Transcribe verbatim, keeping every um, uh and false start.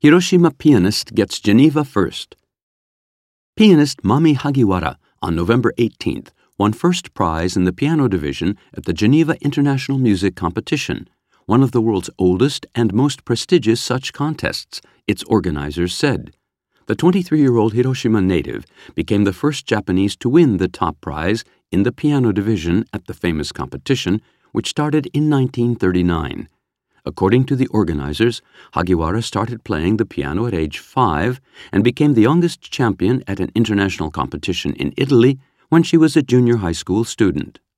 Hiroshima pianist gets Geneva first. Pianist Mami Hagiwara on November eighteenth won first prize in the piano division at the Geneva International Music Competition, one of the world's oldest and most prestigious such contests, its organizers said. The twenty-three-year-old Hiroshima native became the first Japanese to win the top prize in the piano division at the famous competition, which started in nineteen thirty-nine. According to the organizers, Hagiwara started playing the piano at age five and became the youngest champion at an international competition in Italy when she was a junior high school student.